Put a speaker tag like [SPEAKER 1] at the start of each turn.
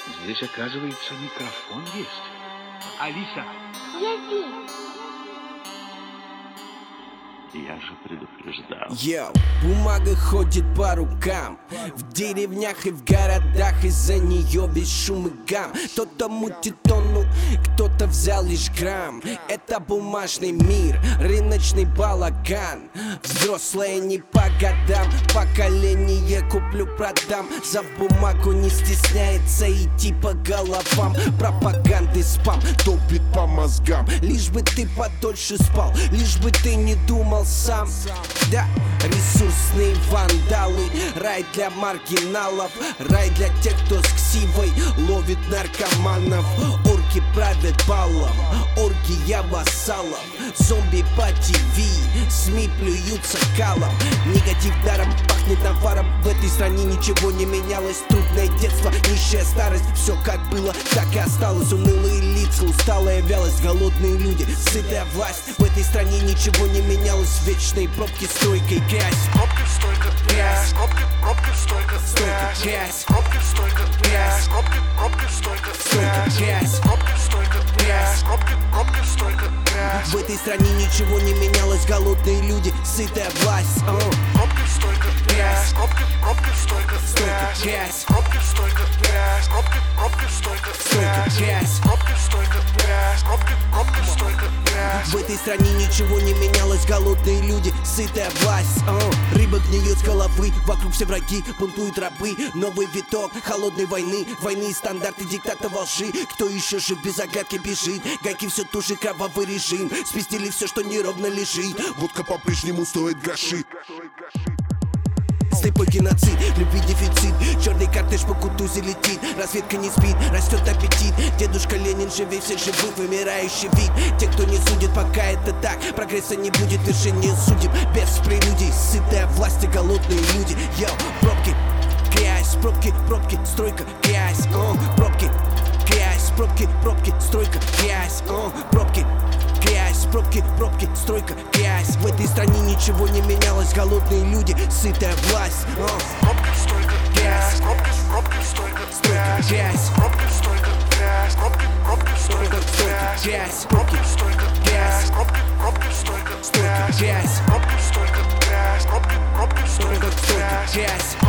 [SPEAKER 1] Здесь, оказывается, микрофон есть. Алиса!
[SPEAKER 2] Я здесь.
[SPEAKER 1] Я же предупреждал.
[SPEAKER 3] Йоу, бумага ходит по рукам в деревнях и в городах, из-за нее весь шум и гам. Кто-то мутит тонну, кто-то взял лишь грамм. Это бумажный мир, рыночный балаган. Взрослые не по годам, поколение куплю-продам. За бумагу не стесняется идти по головам. Пропаганды спам топит по мозгам. Лишь бы ты подольше спал, лишь бы ты не думал сам. Да, ресурсные вандалы, рай для маргиналов, рай для тех, кто с ксивой ловит наркоманов. Орки правят баллом, оргия вассалов, зомби по ТВ, СМИ плюются калом. Негатив даром пахнет наваром, в этой стране ничего не менялось. Трудное детство, нищая старость, все как было, так и осталось. Унылые лица, усталая вялость, голодные люди, сытая власть. В этой стране ничего не менялось. Вечные пробки, стройка и грязь.
[SPEAKER 4] Пробки, стойка, грязь. Пробки, стойка,
[SPEAKER 3] Стойка, грязь.
[SPEAKER 4] Пробки, стойка, грязь. Пробки, стойка,
[SPEAKER 3] Стойка, грязь.
[SPEAKER 4] Пробки, стойка, грязь. Пробки, стойка, грязь.
[SPEAKER 3] В этой стране ничего не менялось. Голодные люди, сытая власть.
[SPEAKER 4] Пробки, стойка, грязь. Пробки, стойка,
[SPEAKER 3] Стойка, грязь.
[SPEAKER 4] Пробки, стойка, грязь. Пробки, стойка,
[SPEAKER 3] Стойка, грязь.
[SPEAKER 4] Пробки, стойка, грязь. Пробки, стойка, грязь.
[SPEAKER 3] В этой стране ничего не менялось. Голодные люди, сытая власть. Рыба гниет с головы, вокруг все враги, бунтуют рабы. Новый виток холодной войны, войны и стандарты диктата во лжи. Кто еще жив без оглядки бежит? Гайки все ту же, кровавый режим. Спиздили все, что неровно лежит.
[SPEAKER 5] Водка по-прежнему стоит гроши.
[SPEAKER 3] Слепой геноцид, любви дефицит. Черный кортеж по Кутузе летит. Разведка не спит, растет аппетит. Дедушка Ленин живей всех живых, вымирающий вид. Те, кто не судит, пока это так, прогресса не будет, вершине судеб без прелюдий. Сытая власть и голодные люди. Йоу, пробки, грязь, пробки, стройка, грязь. Пробки, грязь, пробки, стройка, грязь. Пробки, грязь, пробки, стройка, грязь. В этой стране ничего не менялось. Голодные люди, сытая власть.
[SPEAKER 4] Пробки, стойка, грязь. Пробки, стойка,
[SPEAKER 3] Стройка, грязь.
[SPEAKER 4] Пробки, стойка, грязь. Пробки, стойка,
[SPEAKER 3] Стройка, грязь.
[SPEAKER 4] Пробки, стойка,
[SPEAKER 3] Грязь.
[SPEAKER 4] Пробки, стойка,
[SPEAKER 3] Стройка, грязь.
[SPEAKER 4] Пробки, стойка, грязь. Пробки, стойка,
[SPEAKER 3] Стройка, грязь.